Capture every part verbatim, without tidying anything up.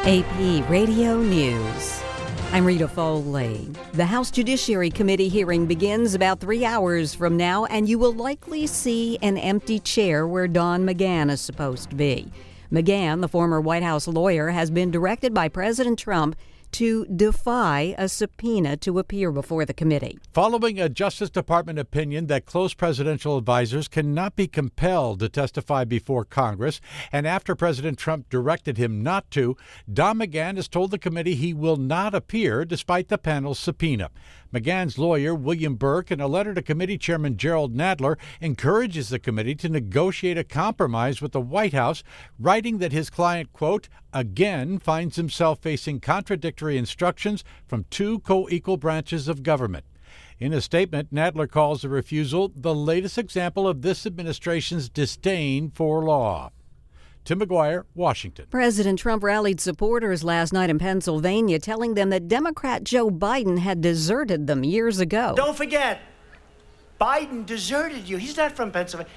A P Radio News. I'm Rita Foley. The House Judiciary Committee hearing begins about three hours from now, and you will likely see an empty chair where Don McGahn is supposed to be. McGahn, the former White House lawyer, has been directed by President Trump to defy a subpoena to appear before the committee. Following a Justice Department opinion that close presidential advisors cannot be compelled to testify before Congress, and after President Trump directed him not to, Don McGahn has told the committee he will not appear despite the panel's subpoena. McGahn's lawyer, William Burke, in a letter to committee chairman Gerald Nadler, encourages the committee to negotiate a compromise with the White House, writing that his client, quote, again finds himself facing contradictory instructions from two co-equal branches of government. In a statement, Nadler calls the refusal the latest example of this administration's disdain for law. Tim McGuire, Washington. President Trump rallied supporters last night in Pennsylvania, telling them that Democrat Joe Biden had deserted them years ago. Don't forget, Biden deserted you. He's not from Pennsylvania.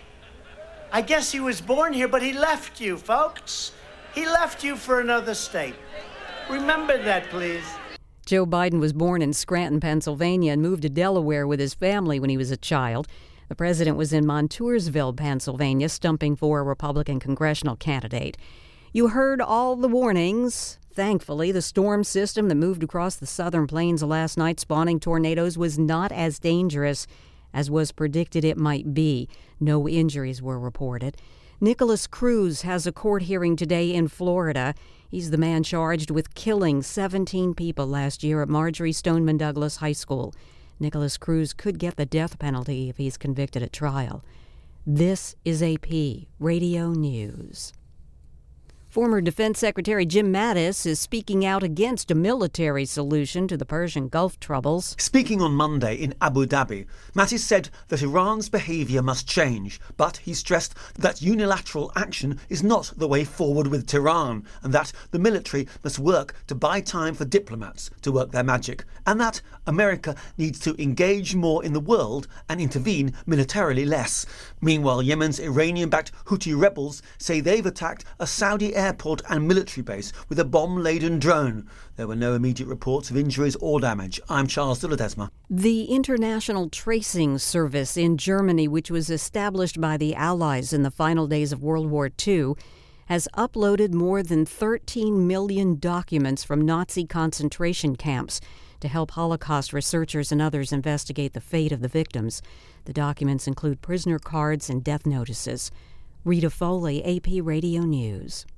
I guess he was born here, but he left you, folks. He left you for another state. Remember that, please. Joe Biden was born in Scranton, Pennsylvania, and moved to Delaware with his family when he was a child. The president was in Montoursville, Pennsylvania, stumping for a Republican congressional candidate. You heard all the warnings. Thankfully, the storm system that moved across the southern plains last night, spawning tornadoes, was not as dangerous as was predicted it might be. No injuries were reported. Nicholas Cruz has a court hearing today in Florida. He's the man charged with killing seventeen people last year at Marjory Stoneman Douglas High School. Nicholas Cruz could get the death penalty if he's convicted at trial. This is A P Radio News. Former Defense Secretary Jim Mattis is speaking out against a military solution to the Persian Gulf troubles. Speaking on Monday in Abu Dhabi, Mattis said that Iran's behaviour must change, but he stressed that unilateral action is not the way forward with Tehran, and that the military must work to buy time for diplomats to work their magic, and that America needs to engage more in the world and intervene militarily less. Meanwhile, Yemen's Iranian-backed Houthi rebels say they've attacked a Saudi airport and military base with a bomb-laden drone. There were no immediate reports of injuries or damage. I'm Charles de Ledesma. The International Tracing Service in Germany, which was established by the Allies in the final days of World War Two, has uploaded more than thirteen million documents from Nazi concentration camps to help Holocaust researchers and others investigate the fate of the victims. The documents include prisoner cards and death notices. Rita Foley, A P Radio News.